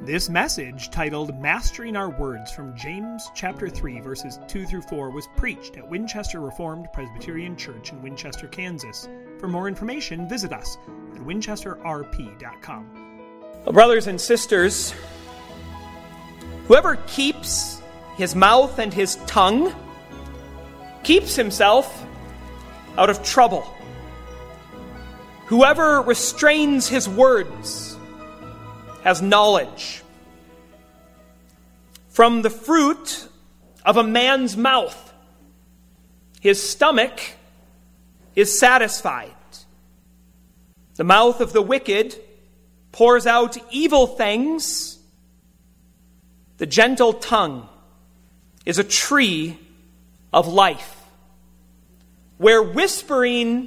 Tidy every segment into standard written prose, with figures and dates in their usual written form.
This message, titled Mastering Our Words from James chapter 3, verses 2 through 4, was preached at Winchester Reformed Presbyterian Church in Winchester, Kansas. For more information, visit us at winchesterrp.com. Brothers and sisters, whoever keeps his mouth and his tongue keeps himself out of trouble. Whoever restrains his words has knowledge. From the fruit of a man's mouth, his stomach is satisfied. The mouth of the wicked pours out evil things. The gentle tongue is a tree of life. Where whispering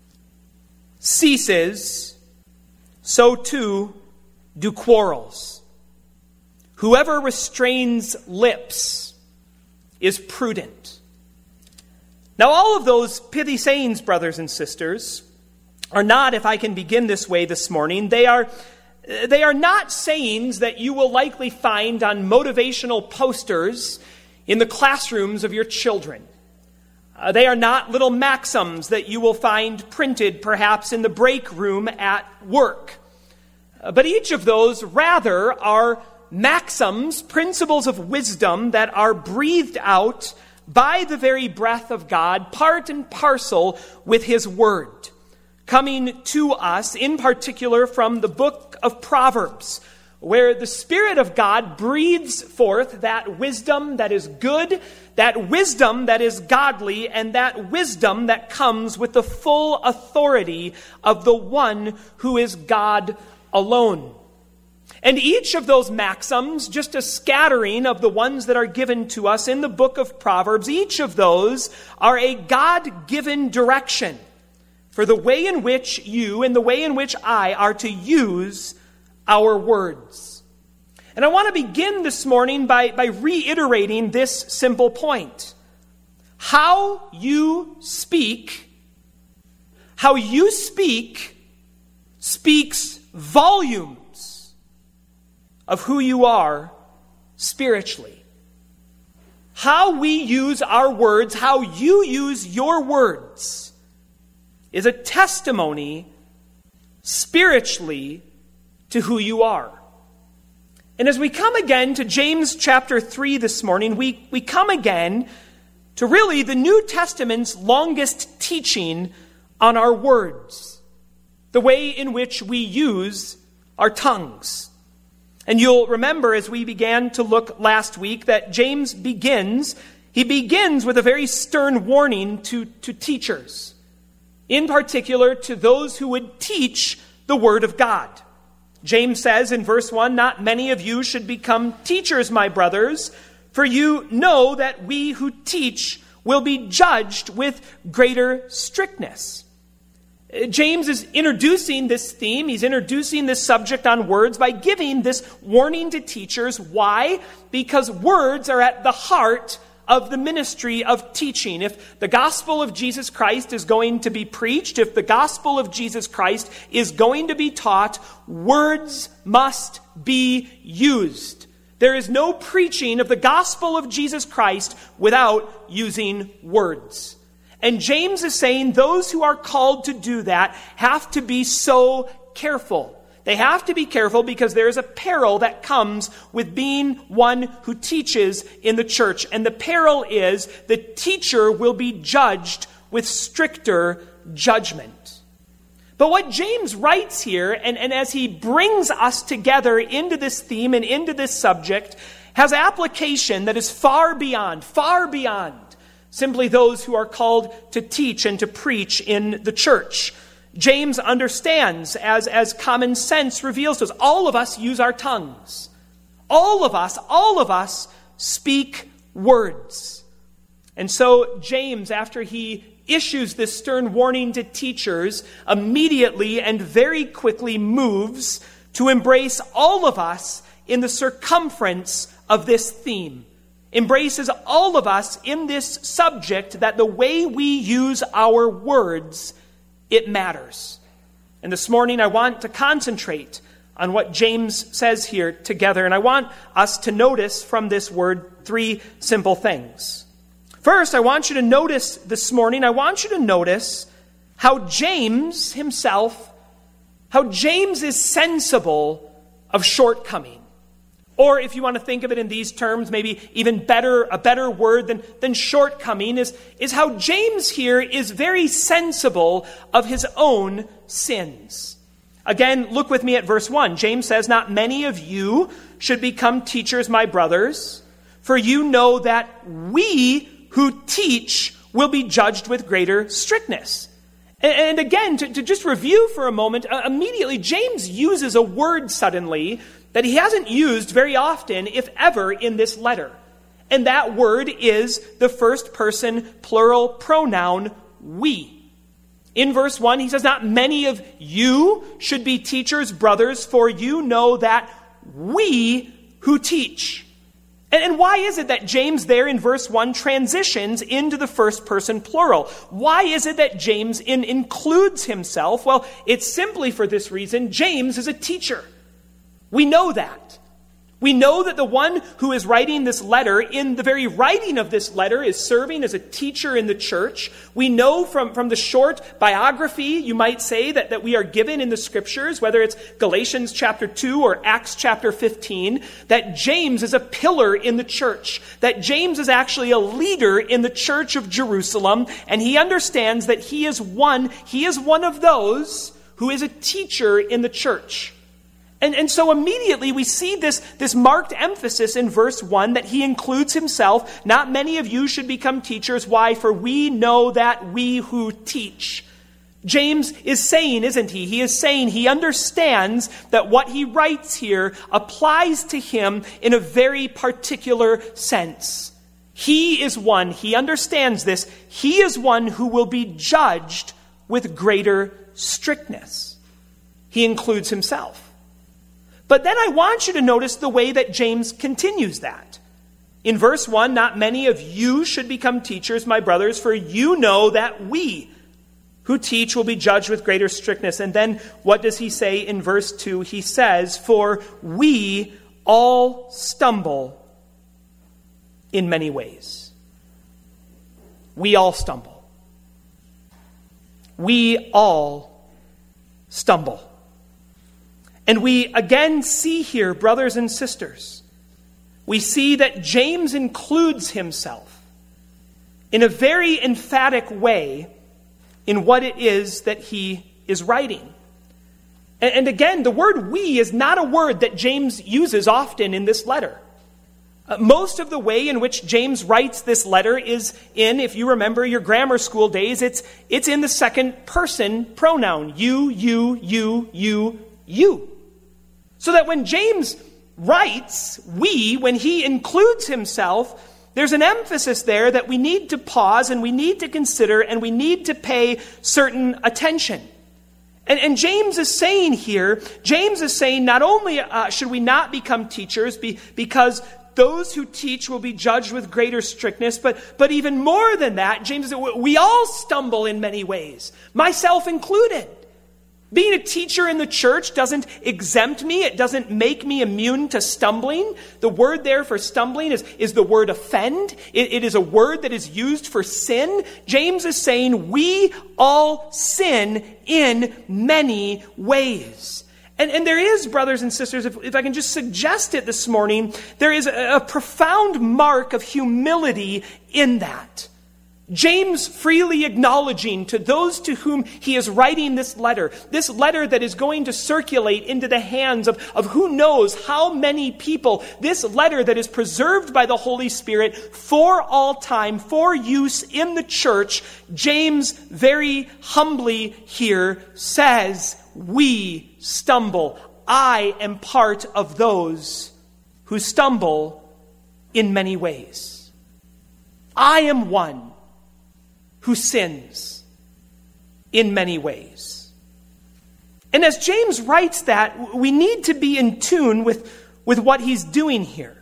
ceases, so too do quarrels. Whoever restrains lips is prudent. Now, all of those pithy sayings, brothers and sisters, are not, if I can begin this way this morning, they are not sayings that you will likely find on motivational posters in the classrooms of your children. They are not little maxims that you will find printed perhaps in the break room at work. But each of those, rather, are maxims, principles of wisdom that are breathed out by the very breath of God, part and parcel with His Word, coming to us in particular from the book of Proverbs, where the Spirit of God breathes forth that wisdom that is good, that wisdom that is godly, and that wisdom that comes with the full authority of the one who is God alone. And each of those maxims, just a scattering of the ones that are given to us in the book of Proverbs, each of those are a God-given direction for the way in which you and the way in which I are to use our words. And I want to begin this morning by reiterating this simple point. How you speak speaks volumes of who you are spiritually. How we use our words, how you use your words, is a testimony spiritually to who you are. And as we come again to James chapter 3 this morning, we come again to really the New Testament's longest teaching on our words, the way in which we use our tongues. And you'll remember as we began to look last week that James begins with a very stern warning to teachers, in particular to those who would teach the Word of God. James says in verse 1, "Not many of you should become teachers, my brothers, for you know that we who teach will be judged with greater strictness." James is introducing this theme, he's introducing this subject on words by giving this warning to teachers. Why? Because words are at the heart of the ministry of teaching. If the gospel of Jesus Christ is going to be preached, if the gospel of Jesus Christ is going to be taught, words must be used. There is no preaching of the gospel of Jesus Christ without using words. And James is saying those who are called to do that have to be so careful. They have to be careful because there is a peril that comes with being one who teaches in the church. And the peril is the teacher will be judged with stricter judgment. But what James writes here, and as he brings us together into this theme and into this subject, has application that is far beyond simply those who are called to teach and to preach in the church. James understands, as common sense reveals to us, all of us use our tongues. All of us speak words. And so James, after he issues this stern warning to teachers, immediately and very quickly moves to embrace all of us in the circumference of this theme. Embraces all of us in this subject that the way we use our words, it matters. And this morning I want to concentrate on what James says here together. And I want us to notice from this word 3 simple things. First, I want you to notice this morning, how James himself, how James is sensible of shortcoming. Or if you want to think of it in these terms, maybe even better, a better word than shortcoming is how James here is very sensible of his own sins. Again, look with me at verse 1. James says, "Not many of you should become teachers, my brothers, for you know that we who teach will be judged with greater strictness." And again, to just review for a moment, immediately James uses a word suddenly that he hasn't used very often, if ever, in this letter. And that word is the first person plural pronoun, we. In verse 1, he says, "Not many of you should be teachers, brothers, for you know that we who teach." And why is it that James there in verse 1 transitions into the first person plural? Why is it that James includes himself? Well, it's simply for this reason. James is a teacher. We know that. We know that the one who is writing this letter, in the very writing of this letter, is serving as a teacher in the church. We know from the short biography, you might say, that we are given in the scriptures, whether it's Galatians chapter 2 or Acts chapter 15, that James is a pillar in the church, that James is actually a leader in the church of Jerusalem, and he understands that he is one of those who is a teacher in the church. And so immediately we see this marked emphasis in verse 1 that he includes himself. "Not many of you should become teachers." Why? "For we know that we who teach." James is saying, isn't he? He is saying he understands that what he writes here applies to him in a very particular sense. He is one, he understands this, he is one who will be judged with greater strictness. He includes himself. But then I want you to notice the way that James continues that. In verse 1, "Not many of you should become teachers, my brothers, for you know that we who teach will be judged with greater strictness." And then what does he say in verse 2? He says, "For we all stumble in many ways." We all stumble. We all stumble. And we again see here, brothers and sisters, we see that James includes himself in a very emphatic way in what it is that he is writing. And again, the word "we" is not a word that James uses often in this letter. Most of the way in which James writes this letter is in, if you remember your grammar school days, it's in the second person pronoun. You, you, you, you, you. So that when James writes "we," when he includes himself, there's an emphasis there that we need to pause and we need to consider and we need to pay certain attention. And James is saying here, not only should we not become teachers because those who teach will be judged with greater strictness, but even more than that, James says, we all stumble in many ways, myself included. Being a teacher in the church doesn't exempt me. It doesn't make me immune to stumbling. The word there for stumbling is the word offend. It is a word that is used for sin. James is saying we all sin in many ways. And there is, brothers and sisters, if I can just suggest it this morning, there is a profound mark of humility in that. James freely acknowledging to those to whom he is writing this letter that is going to circulate into the hands of who knows how many people, this letter that is preserved by the Holy Spirit for all time, for use in the church, James very humbly here says, we stumble. I am part of those who stumble in many ways. I am one who sins in many ways. And as James writes that, we need to be in tune with what he's doing here.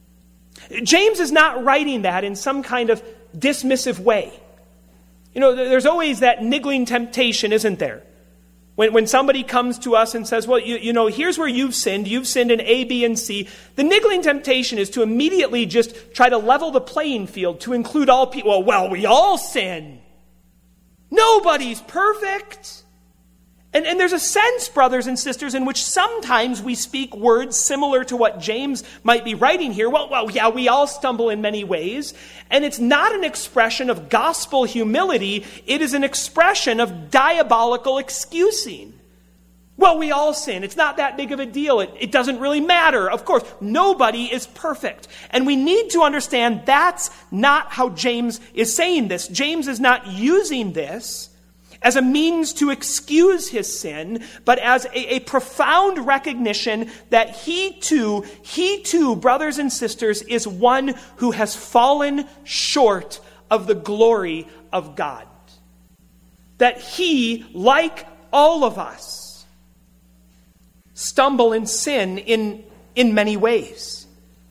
James is not writing that in some kind of dismissive way. You know, there's always that niggling temptation, isn't there? When somebody comes to us and says, well, you know, here's where you've sinned in A, B, and C, the niggling temptation is to immediately just try to level the playing field to include all people. Well, we all sin. Nobody's perfect. And there's a sense, brothers and sisters, in which sometimes we speak words similar to what James might be writing here. Well, yeah, we all stumble in many ways. And it's not an expression of gospel humility. It is an expression of diabolical excusing. Well, we all sin. It's not that big of a deal. It doesn't really matter. Of course, nobody is perfect. And we need to understand that's not how James is saying this. James is not using this as a means to excuse his sin, but as a profound recognition that he too, brothers and sisters, is one who has fallen short of the glory of God. That he, like all of us, stumble in sin in many ways.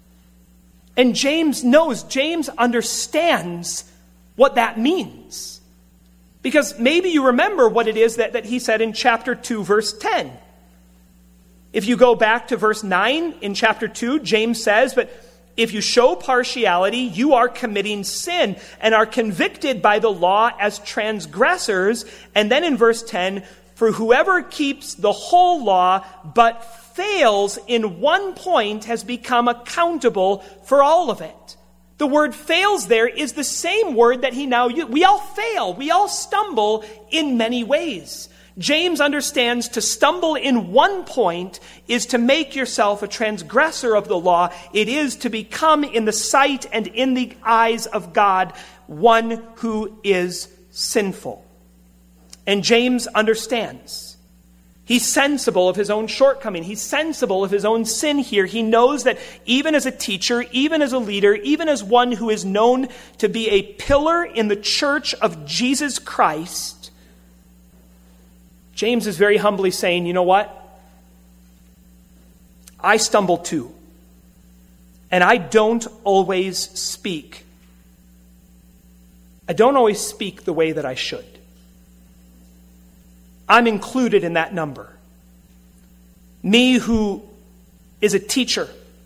And James understands what that means. Because maybe you remember what it is that he said in chapter 2, verse 10. If you go back to verse 9 in chapter 2, James says, but if you show partiality, you are committing sin and are convicted by the law as transgressors. And then in verse 10, for whoever keeps the whole law but fails in one point has become accountable for all of it. The word fails there is the same word that he now uses. We all fail. We all stumble in many ways. James understands to stumble in one point is to make yourself a transgressor of the law. It is to become in the sight and in the eyes of God one who is sinful. And James understands. He's sensible of his own shortcoming. He's sensible of his own sin here. He knows that even as a teacher, even as a leader, even as one who is known to be a pillar in the church of Jesus Christ, James is very humbly saying, you know what? I stumble too. And I don't always speak. I don't always speak the way that I should. I'm included in that number. Me who is a teacher,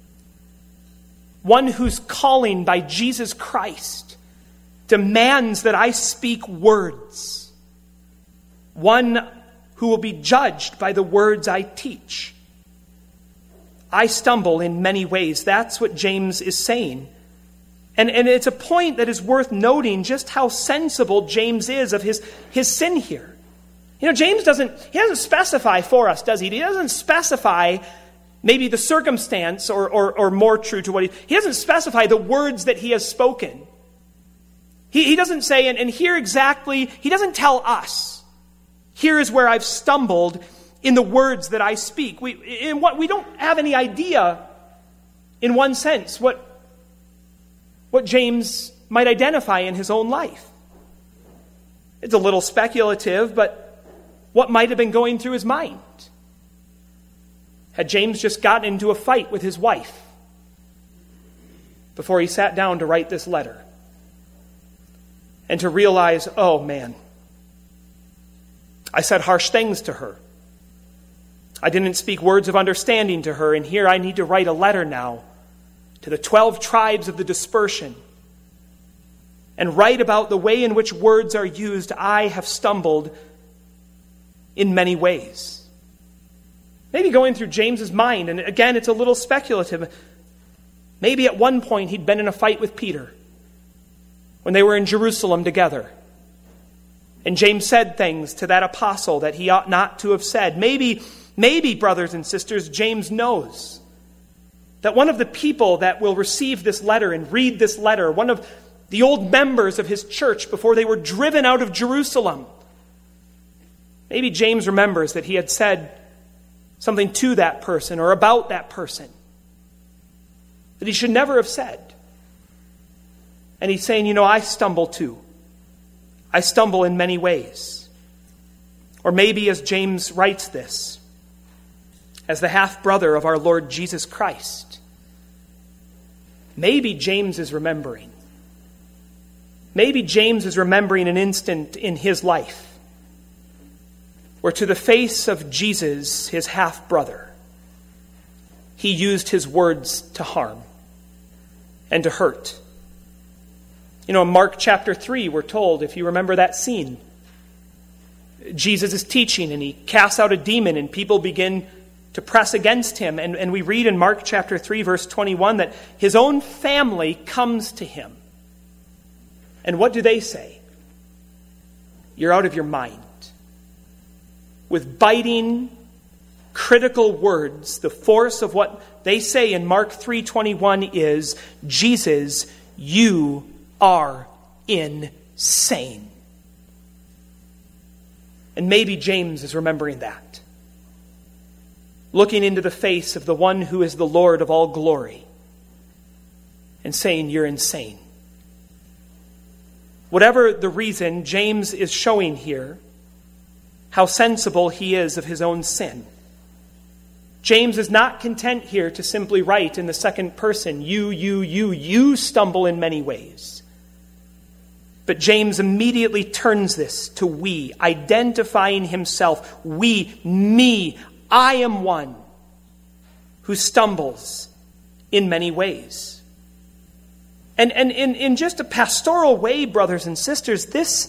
one whose calling by Jesus Christ demands that I speak words, one who will be judged by the words I teach. I stumble in many ways. That's what James is saying. And it's a point that is worth noting just how sensible James is of his sin here. You know, James doesn't specify for us, does he? He doesn't specify maybe the circumstance or more true to what he doesn't specify the words that he has spoken. He doesn't say, and here exactly, he doesn't tell us, here is where I've stumbled in the words that I speak. We don't have any idea, in one sense, what James might identify in his own life. It's a little speculative, but what might have been going through his mind? Had James just gotten into a fight with his wife before he sat down to write this letter? And to realize, oh man, I said harsh things to her. I didn't speak words of understanding to her, and here I need to write a letter now to the 12 tribes of the dispersion and write about the way in which words are used. I have stumbled in many ways. Maybe going through James's mind, and again, it's a little speculative. Maybe at one point he'd been in a fight with Peter when they were in Jerusalem together. And James said things to that apostle that he ought not to have said. Maybe, brothers and sisters, James knows that one of the people that will receive this letter and read this letter, one of the old members of his church before they were driven out of Jerusalem, maybe James remembers that he had said something to that person or about that person that he should never have said. And he's saying, you know, I stumble too. I stumble in many ways. Or maybe as James writes this, as the half-brother of our Lord Jesus Christ, maybe James is remembering. Maybe James is remembering an instant in his life where to the face of Jesus, his half-brother, he used his words to harm and to hurt. In Mark chapter 3, we're told, if you remember that scene, Jesus is teaching and he casts out a demon and people begin to press against him. And we read in Mark chapter 3, verse 21, that his own family comes to him. And what do they say? You're out of your mind. With biting, critical words, the force of what they say in Mark 3:21 is, Jesus, you are insane. And maybe James is remembering that. Looking into the face of the one who is the Lord of all glory and saying, you're insane. Whatever the reason, James is showing here how sensible he is of his own sin. James is not content here to simply write in the second person, you stumble in many ways. But James immediately turns this to we, identifying himself. We, me, I am one who stumbles in many ways. And in just a pastoral way, brothers and sisters, this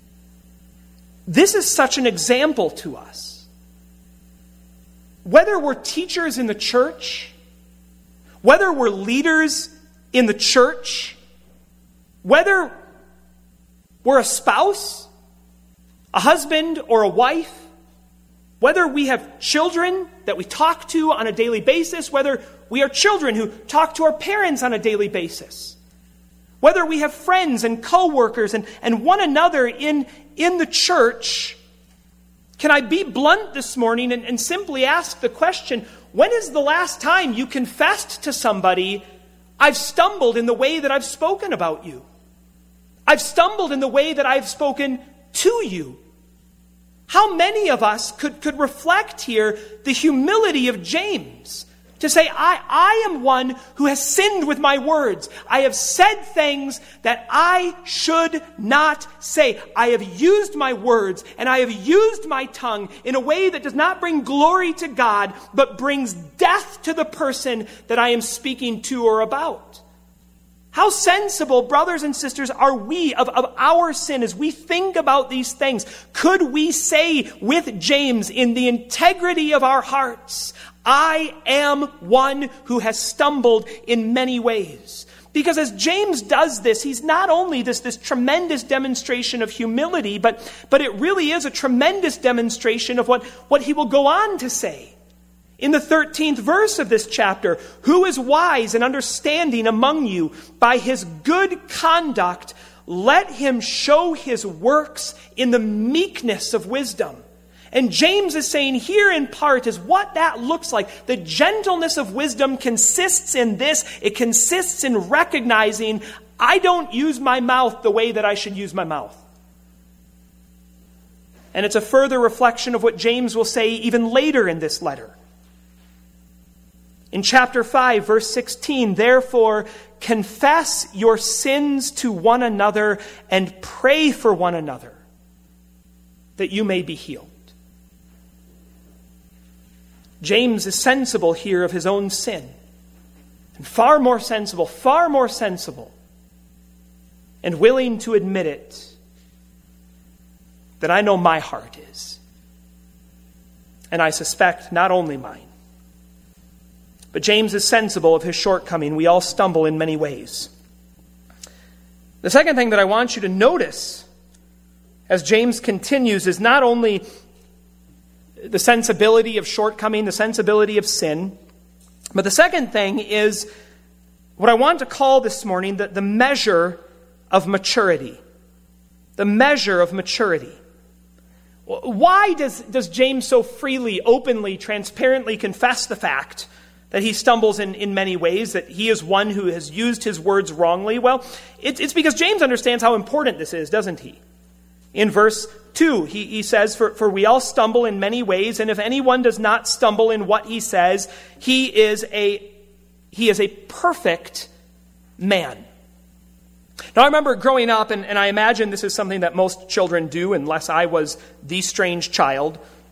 is such an example to us. Whether we're teachers in the church, whether we're leaders in the church, whether we're a spouse, a husband or a wife, whether we have children that we talk to on a daily basis, whether we are children who talk to our parents on a daily basis, whether we have friends and co-workers and one another in the church, can I be blunt this morning and simply ask the question, when is the last time you confessed to somebody, I've stumbled in the way that I've spoken about you? I've stumbled in the way that I've spoken to you. How many of us could reflect here the humility of James to say, I am one who has sinned with my words. I have said things that I should not say. I have used my words and I have used my tongue in a way that does not bring glory to God, but brings death to the person that I am speaking to or about. How sensible, brothers and sisters, are we of our sin as we think about these things? Could we say with James in the integrity of our hearts, I am one who has stumbled in many ways? Because as James does this, he's not only this tremendous demonstration of humility, but it really is a tremendous demonstration of what he will go on to say. In the 13th verse of this chapter, who is wise and understanding among you? By his good conduct, let him show his works in the meekness of wisdom. And James is saying here in part is what that looks like. The gentleness of wisdom consists in this. It consists in recognizing I don't use my mouth the way that I should use my mouth. And it's a further reflection of what James will say even later in this letter. In chapter 5, verse 16, therefore, confess your sins to one another and pray for one another that you may be healed. James is sensible here of his own sin. And far more sensible, and willing to admit it, than I know my heart is. And I suspect not only mine. But James is sensible of his shortcoming. We all stumble in many ways. The second thing that I want you to notice as James continues is not only the sensibility of shortcoming, the sensibility of sin, but the second thing is what I want to call this morning the measure of maturity. The measure of maturity. Why does James so freely, openly, transparently confess the fact that he stumbles in many ways, that he is one who has used his words wrongly? Well, it's because James understands how important this is, doesn't he? In verse 2, he says, For we all stumble in many ways, and if anyone does not stumble in what he says, he is a perfect man. Now, I remember growing up, and I imagine this is something that most children do, unless I was the strange child,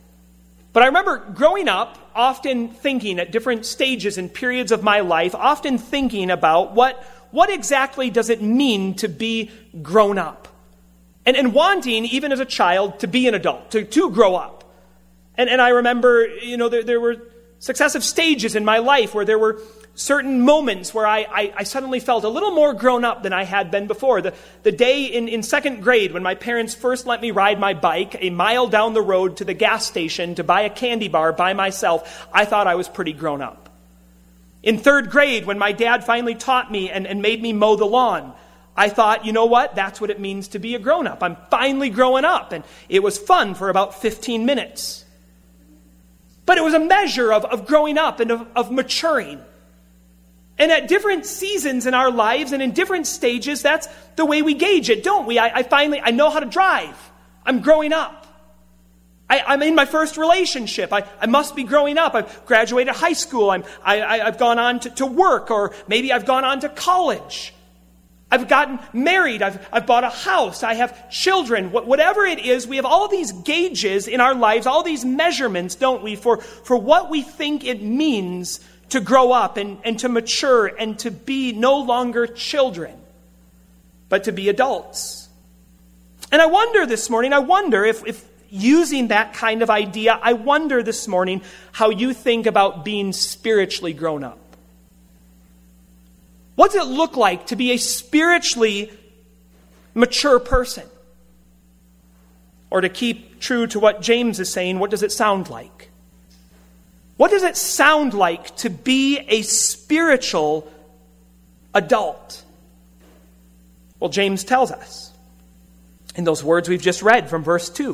But I remember growing up, often thinking at different stages and periods of my life, often thinking about what exactly does it mean to be grown up? And wanting, even as a child, to be an adult, to grow up. And I remember, there were successive stages in my life where there were certain moments where I suddenly felt a little more grown up than I had been before. The day in second grade when my parents first let me ride my bike a mile down the road to the gas station to buy a candy bar by myself, I thought I was pretty grown up. In third grade, when my dad finally taught me and made me mow the lawn, I thought, you know what? That's what it means to be a grown-up. I'm finally growing up. And it was fun for about 15 minutes. But it was a measure of growing up and of maturing. And at different seasons in our lives and in different stages, that's the way we gauge it, don't we? I know how to drive. I'm growing up. I'm in my first relationship. I must be growing up. I've graduated high school. I've gone on to work, or maybe I've gone on to college. I've gotten married. I've bought a house. I have children. Whatever it is, we have all these gauges in our lives, all these measurements, don't we, for what we think it means to grow up and to mature and to be no longer children, but to be adults. And I wonder this morning, if using that kind of idea, I wonder this morning how you think about being spiritually grown up. What does it look like to be a spiritually mature person? Or to keep true to what James is saying, what does it sound like? What does it sound like to be a spiritual adult? Well, James tells us in those words we've just read from verse 2.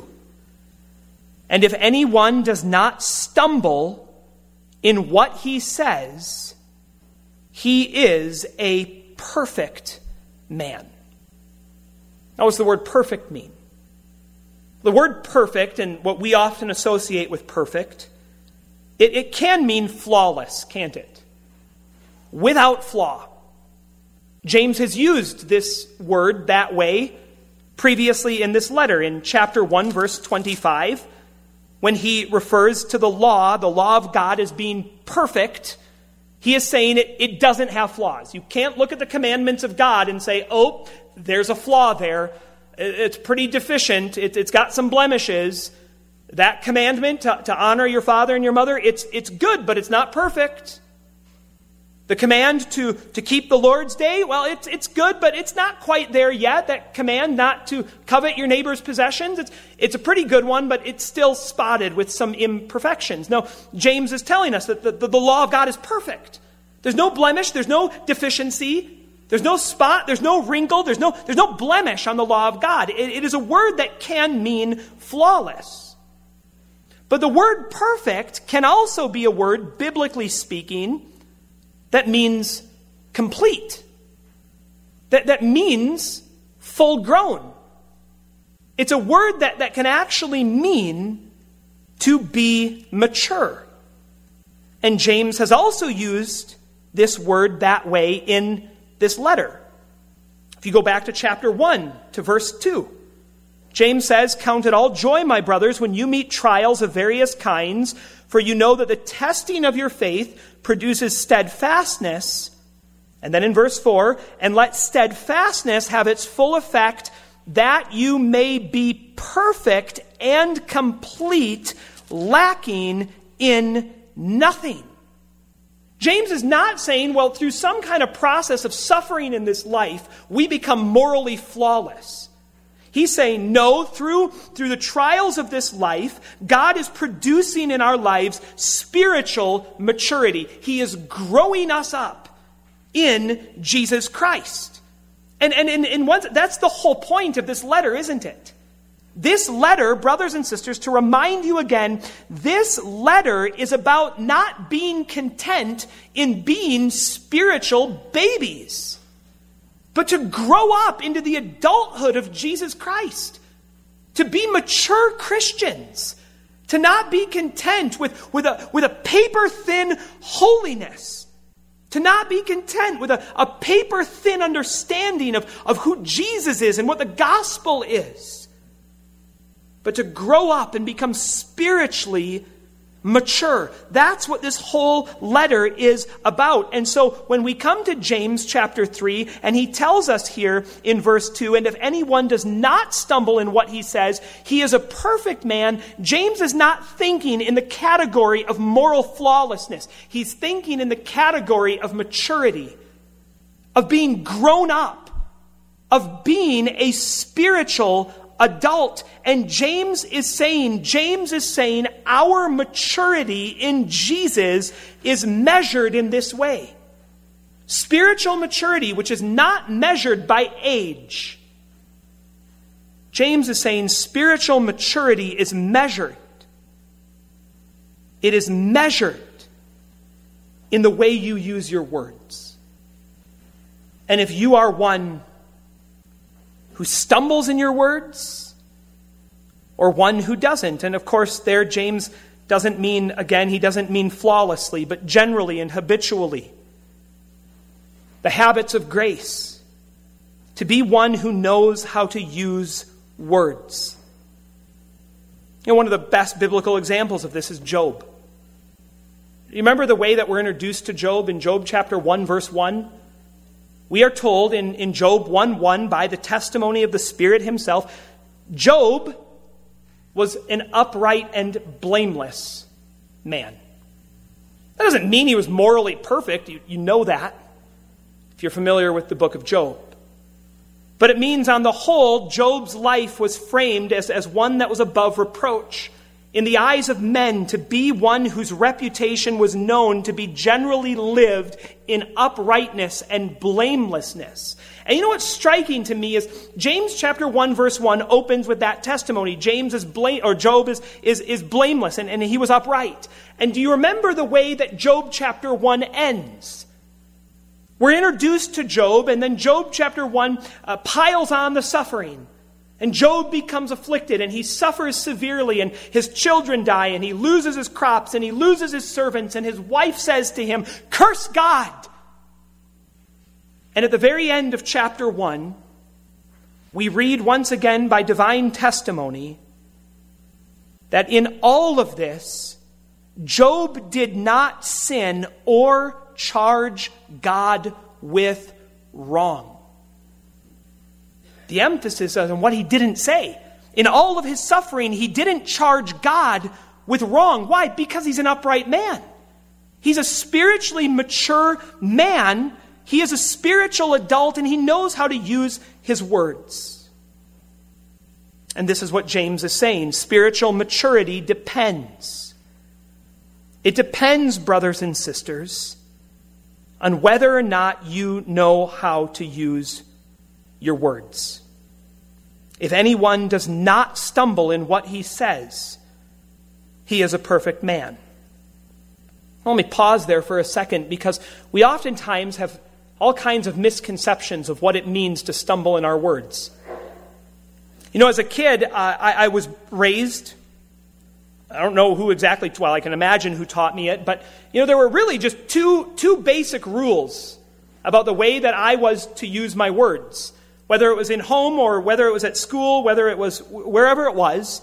And if anyone does not stumble in what he says, he is a perfect man. Now, what does the word perfect mean? The word perfect, and what we often associate with perfect, it can mean flawless, can't it? Without flaw. James has used this word that way previously in this letter, in chapter 1, verse 25, when he refers to the law of God as being perfect. He is saying it doesn't have flaws. You can't look at the commandments of God and say, oh, there's a flaw there. It's pretty deficient. It's got some blemishes. That commandment to honor your father and your mother, it's good, but it's not perfect. The command to keep the Lord's Day, well, it's good, but it's not quite there yet. That command not to covet your neighbor's possessions, it's a pretty good one, but it's still spotted with some imperfections. No, James is telling us that the law of God is perfect. There's no blemish, there's no deficiency, there's no spot, there's no wrinkle, there's no blemish on the law of God. It is a word that can mean flawless. But the word perfect can also be a word, biblically speaking, that means complete. That means full grown. It's a word that can actually mean to be mature. And James has also used this word that way in this letter. If you go back to chapter 1 to verse 2, James says, "Count it all joy, my brothers, when you meet trials of various kinds, for you know that the testing of your faith produces steadfastness." And then in verse 4, "And let steadfastness have its full effect, that you may be perfect and complete, lacking in nothing." James is not saying, well, through some kind of process of suffering in this life, we become morally flawless. He's saying, no, through the trials of this life, God is producing in our lives spiritual maturity. He is growing us up in Jesus Christ. And that's the whole point of this letter, isn't it? This letter, brothers and sisters, to remind you again, this letter is about not being content in being spiritual babies, but to grow up into the adulthood of Jesus Christ, to be mature Christians, to not be content with a paper-thin holiness, to not be content with a paper-thin understanding of who Jesus is and what the gospel is, but to grow up and become spiritually mature. That's what this whole letter is about. And so when we come to James chapter 3, and he tells us here in verse 2, and if anyone does not stumble in what he says, he is a perfect man. James is not thinking in the category of moral flawlessness. He's thinking in the category of maturity, of being grown up, of being a spiritual adult. And James is saying our maturity in Jesus is measured in this way. Spiritual maturity, which is not measured by age. James is saying spiritual maturity is measured. It is measured in the way you use your words. And if you are one who stumbles in your words, or one who doesn't. And of course, there James doesn't mean, again, he doesn't mean flawlessly, but generally and habitually. The habits of grace. To be one who knows how to use words. One of the best biblical examples of this is Job. You remember the way that we're introduced to Job in Job chapter 1, verse 1? We are told in Job 1:1 by the testimony of the Spirit himself, Job was an upright and blameless man. That doesn't mean he was morally perfect. You know that if you're familiar with the book of Job. But it means on the whole, Job's life was framed as one that was above reproach. In the eyes of men, to be one whose reputation was known to be generally lived in uprightness and blamelessness. And you know what's striking to me is James chapter 1 verse 1 opens with that testimony. Job is blameless and he was upright. And do you remember the way that Job chapter 1 ends? We're introduced to Job, and then Job chapter 1 piles on the suffering. And Job becomes afflicted, and he suffers severely, and his children die, and he loses his crops, and he loses his servants, and his wife says to him, "Curse God!" And at the very end of chapter 1, we read once again by divine testimony that in all of this, Job did not sin or charge God with wrong. The emphasis is on what he didn't say. In all of his suffering, he didn't charge God with wrong. Why? Because he's an upright man. He's a spiritually mature man. He is a spiritual adult, and he knows how to use his words. And this is what James is saying. Spiritual maturity depends. It depends, brothers and sisters, on whether or not you know how to use your words. If anyone does not stumble in what he says, he is a perfect man. Let me pause there for a second, because we oftentimes have all kinds of misconceptions of what it means to stumble in our words. As a kid, I was raised, I don't know who exactly, well, I can imagine who taught me it, but there were really just two basic rules about the way that I was to use my words. Whether it was in home or whether it was at school, whether it was wherever it was,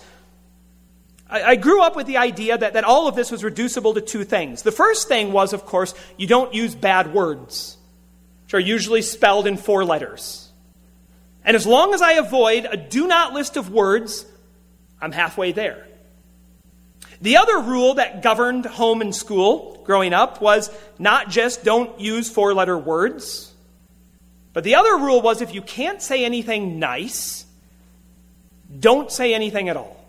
I grew up with the idea that all of this was reducible to two things. The first thing was, of course, you don't use bad words, which are usually spelled in 4 letters. And as long as I avoid a do not list of words, I'm halfway there. The other rule that governed home and school growing up was not just don't use 4-letter words, but the other rule was if you can't say anything nice, don't say anything at all.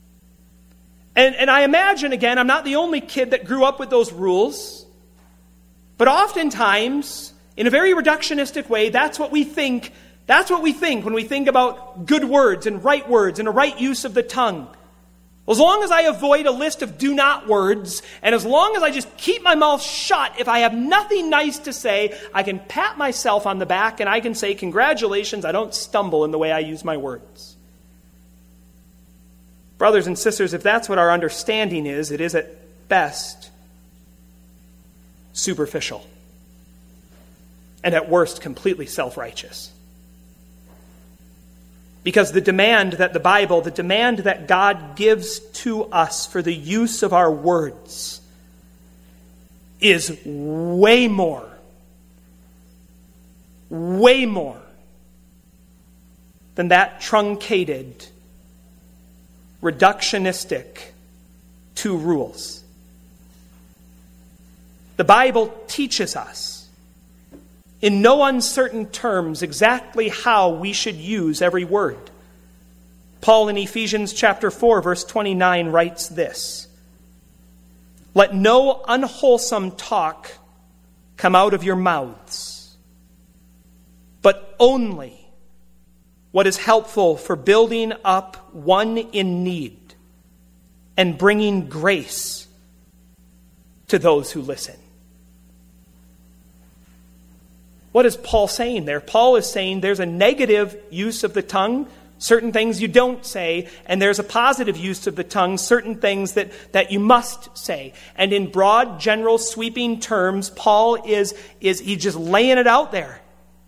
And I imagine, again, I'm not the only kid that grew up with those rules, but oftentimes, in a very reductionistic way, that's what we think when we think about good words and a right use of the tongue. As long as I avoid a list of do not words, and as long as I just keep my mouth shut, if I have nothing nice to say, I can pat myself on the back and I can say, congratulations, I don't stumble in the way I use my words. Brothers and sisters, if that's what our understanding is, it is at best superficial, and at worst completely self-righteous. Because the demand that the Bible, the demand that God gives to us for the use of our words is way more than that truncated, reductionistic 2 rules. The Bible teaches us in no uncertain terms exactly how we should use every word. Paul in Ephesians chapter 4, verse 29 writes this: "Let no unwholesome talk come out of your mouths, but only what is helpful for building up one in need and bringing grace to those who listen." What is Paul saying there? Paul is saying there's a negative use of the tongue, certain things you don't say, and there's a positive use of the tongue, certain things that you must say. And in broad, general, sweeping terms, Paul he's just laying it out there.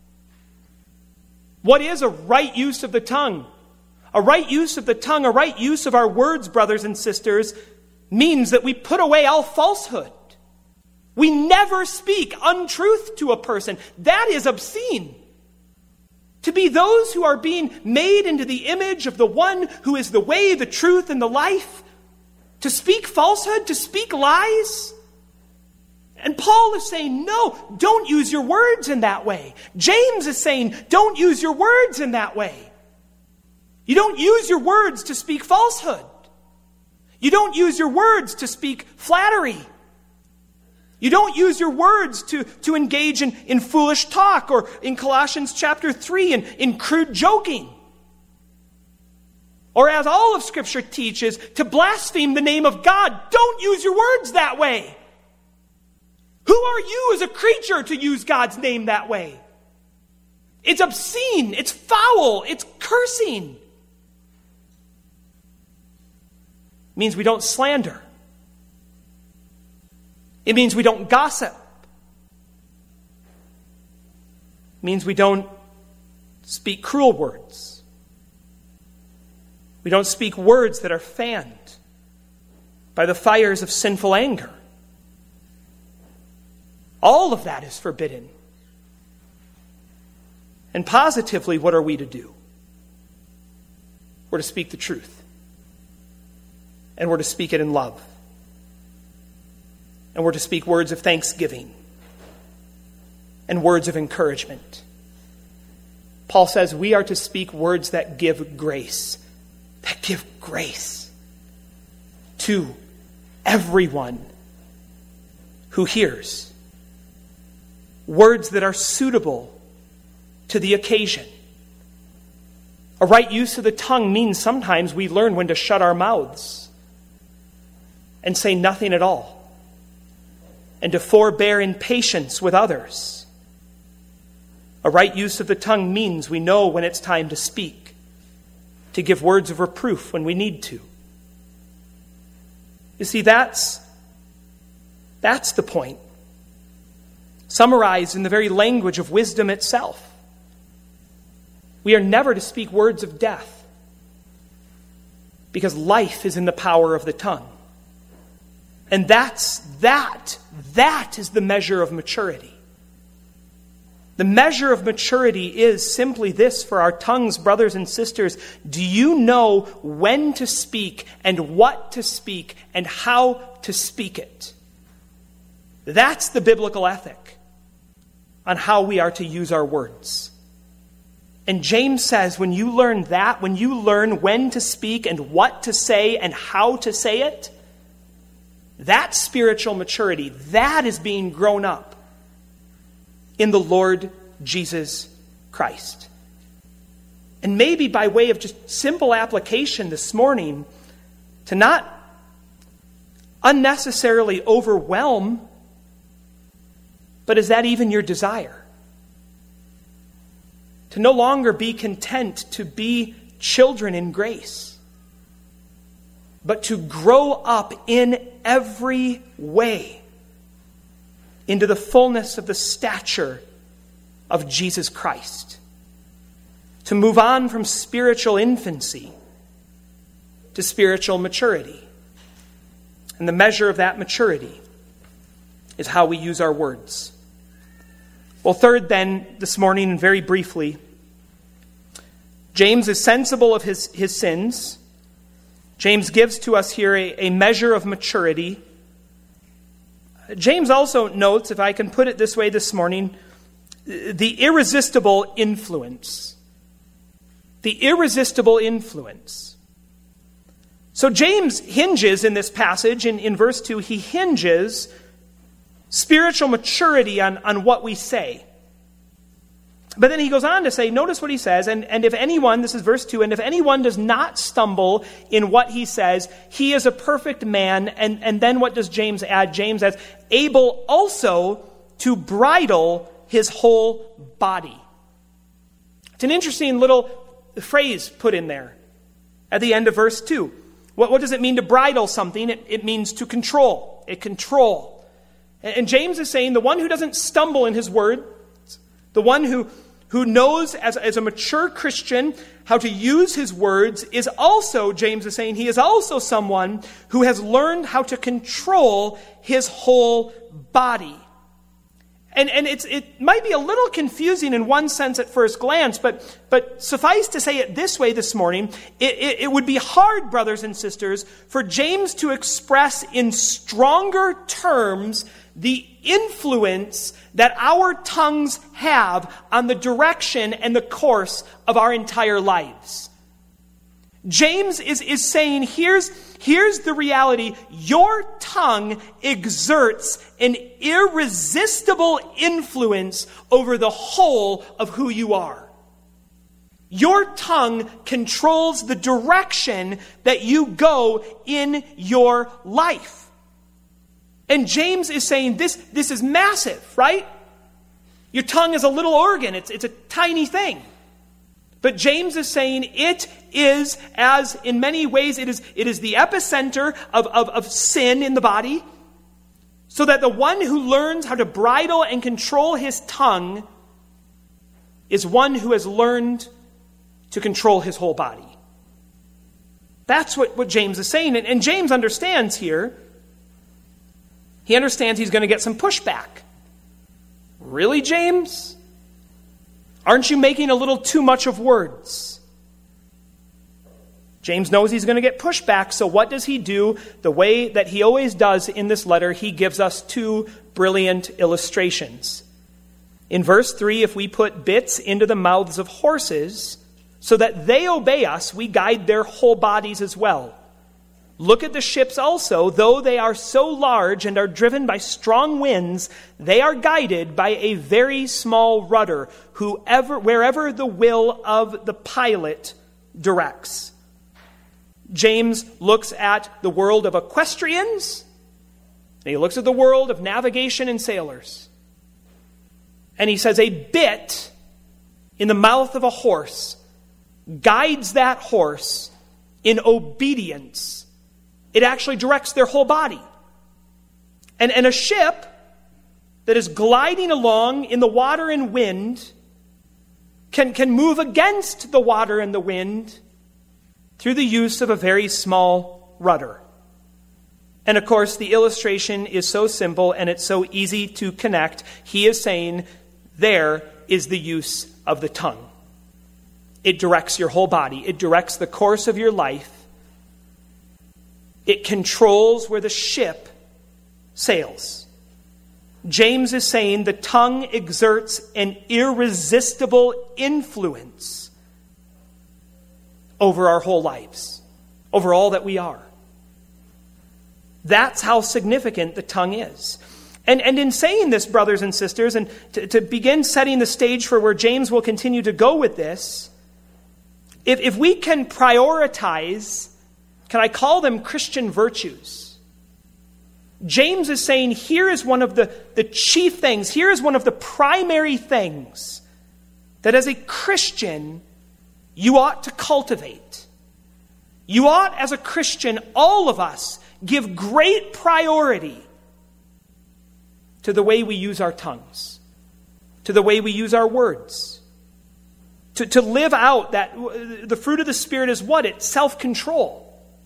What is a right use of the tongue? A right use of the tongue, a right use of our words, brothers and sisters, means that we put away all falsehood. We never speak untruth to a person. That is obscene. To be those who are being made into the image of the one who is the way, the truth, and the life. To speak falsehood, to speak lies. And Paul is saying, no, don't use your words in that way. James is saying, don't use your words in that way. You don't use your words to speak falsehood. You don't use your words to speak flattery. You don't use your words to engage in foolish talk, or in Colossians chapter 3 in crude joking. Or as all of Scripture teaches, to blaspheme the name of God. Don't use your words that way. Who are you as a creature to use God's name that way? It's obscene, it's foul, it's cursing. It means we don't slander. It means we don't gossip. It means we don't speak cruel words. We don't speak words that are fanned by the fires of sinful anger. All of that is forbidden. And positively, what are we to do? We're to speak the truth. And we're to speak it in love. And we're to speak words of thanksgiving and words of encouragement. Paul says we are to speak words that give grace. That give grace to everyone who hears. Words that are suitable to the occasion. A right use of the tongue means sometimes we learn when to shut our mouths and say nothing at all, and to forbear in patience with others. A right use of the tongue means we know when it's time to speak, to give words of reproof when we need to. You see, that's the point. Summarized in the very language of wisdom itself. We are never to speak words of death, because life is in the power of the tongue. And that is the measure of maturity. The measure of maturity is simply this for our tongues, brothers and sisters. Do you know when to speak and what to speak and how to speak it? That's the biblical ethic on how we are to use our words. And James says when you learn that, when you learn when to speak and what to say and how to say it, that's spiritual maturity. That is being grown up in the Lord Jesus Christ. And maybe by way of just simple application this morning, to not unnecessarily overwhelm, but is that even your desire? To no longer be content to be children in grace, but to grow up in every way into the fullness of the stature of Jesus Christ. to move on from spiritual infancy to spiritual maturity. And the measure of that maturity is how we use our words. Well, third then, this morning, and very briefly, James is sensible of his sins. James gives to us here a measure of maturity. James also notes, if I can put it this way this morning, the irresistible influence. The irresistible influence. So James hinges in this passage, in verse 2, he hinges spiritual maturity on what we say. But then he goes on to say, notice what he says, and if anyone, this is verse 2, and if anyone does not stumble in what he says, he is a perfect man. And then what does James add? James adds, able also to bridle his whole body. It's an interesting little phrase put in there at the end of verse 2. What does it mean to bridle something? It means to control. Control. And James is saying the one who doesn't stumble in his word, the one who knows as a mature Christian how to use his words is also, James is saying, he is also someone who has learned how to control his whole body. And it might be a little confusing in one sense at first glance, but suffice to say it this way this morning, it would be hard, brothers and sisters, for James to express in stronger terms the influence that our tongues have on the direction and the course of our entire lives. James is saying, here's the reality. Your tongue exerts an irresistible influence over the whole of who you are. Your tongue controls the direction that you go in your life. And James is saying this is massive, right? Your tongue is a little organ. It's a tiny thing. But James is saying it is, as in many ways, it is the epicenter of sin in the body, so that the one who learns how to bridle and control his tongue is one who has learned to control his whole body. That's what James is saying. And James understands here. He understands he's going to get some pushback. Really, James? Aren't you making a little too much of words? James knows he's going to get pushback, so what does he do? The way that he always does in this letter, he gives us two brilliant illustrations. In verse 3, if we put bits into the mouths of horses so that they obey us, we guide their whole bodies as well. Look at the ships also, though they are so large and are driven by strong winds, they are guided by a very small rudder, wherever the will of the pilot directs. James looks at the world of equestrians, and he looks at the world of navigation and sailors. And he says a bit in the mouth of a horse guides that horse in obedience. It actually directs their whole body. And a ship that is gliding along in the water and wind can move against the water and the wind through the use of a very small rudder. And of course, the illustration is so simple and it's so easy to connect. He is saying there is the use of the tongue. It directs your whole body. It directs the course of your life. It controls where the ship sails. James is saying the tongue exerts an irresistible influence over our whole lives, over all that we are. That's how significant the tongue is. And in saying this, brothers and sisters, and to begin setting the stage for where James will continue to go with this, if we can prioritize, can I call them Christian virtues? James is saying here is one of the chief things, here is one of the primary things that as a Christian you ought to cultivate. You ought, as a Christian, all of us, give great priority to the way we use our tongues, to the way we use our words, To live out that, the fruit of the Spirit is what? It's self-control.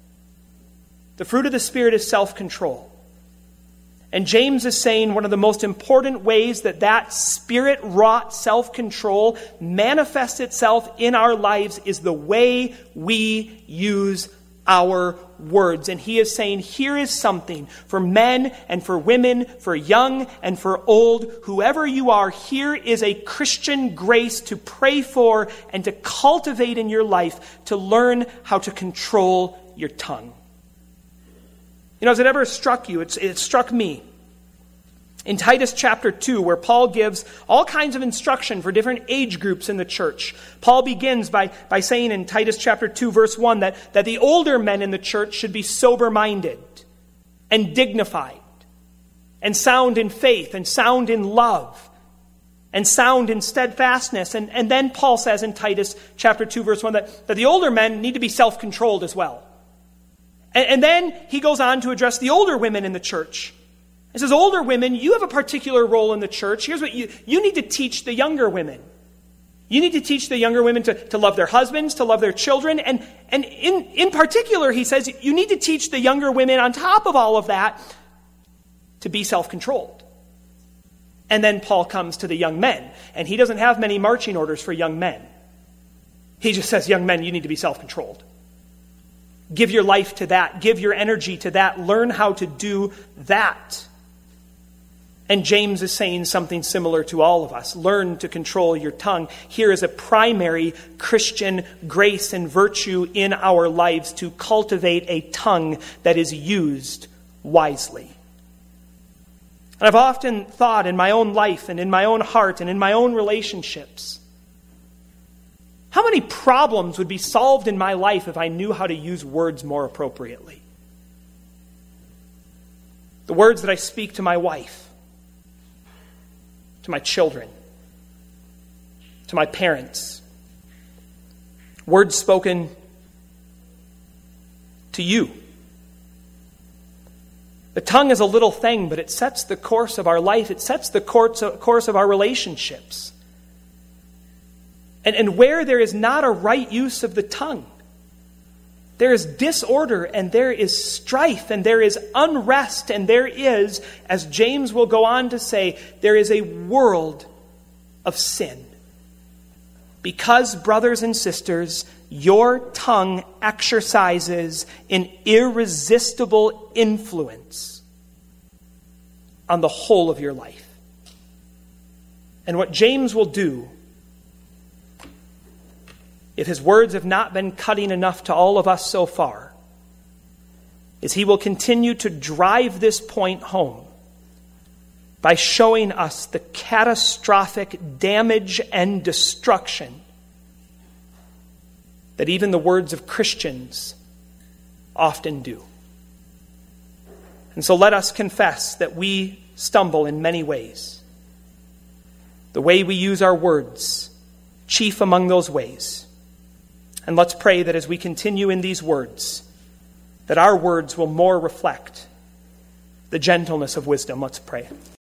The fruit of the Spirit is self-control. And James is saying one of the most important ways that Spirit-wrought self-control manifests itself in our lives is the way we use our words. And he is saying, here is something for men and for women, for young and for old, whoever you are, here is a Christian grace to pray for and to cultivate in your life, to learn how to control your tongue. You know, has it ever struck you? It struck me. In Titus chapter 2, where Paul gives all kinds of instruction for different age groups in the church, Paul begins by saying in Titus chapter 2, verse 1, that the older men in the church should be sober-minded and dignified and sound in faith and sound in love and sound in steadfastness. And then Paul says in Titus chapter 2, verse 1, that the older men need to be self-controlled as well. And then he goes on to address the older women in the church. He says, older women, you have a particular role in the church. Here's what you need to teach the younger women. You need to teach the younger women to love their husbands, to love their children. And in particular, he says, you need to teach the younger women on top of all of that to be self-controlled. And then Paul comes to the young men. And he doesn't have many marching orders for young men. He just says, young men, you need to be self-controlled. Give your life to that. Give your energy to that. Learn how to do that. And James is saying something similar to all of us. Learn to control your tongue. Here is a primary Christian grace and virtue in our lives to cultivate a tongue that is used wisely. And I've often thought in my own life and in my own heart and in my own relationships, how many problems would be solved in my life if I knew how to use words more appropriately? The words that I speak to my wife, to my children, to my parents, words spoken to you. The tongue is a little thing, but it sets the course of our life. It sets the course of our relationships. And where there is not a right use of the tongue, there is disorder and there is strife and there is unrest and there is, as James will go on to say, there is a world of sin. Because, brothers and sisters, your tongue exercises an irresistible influence on the whole of your life. And what James will do, if his words have not been cutting enough to all of us so far, is he will continue to drive this point home by showing us the catastrophic damage and destruction that even the words of Christians often do. And so let us confess that we stumble in many ways. The way we use our words, chief among those ways. And let's pray that as we continue in these words, that our words will more reflect the gentleness of wisdom. Let's pray.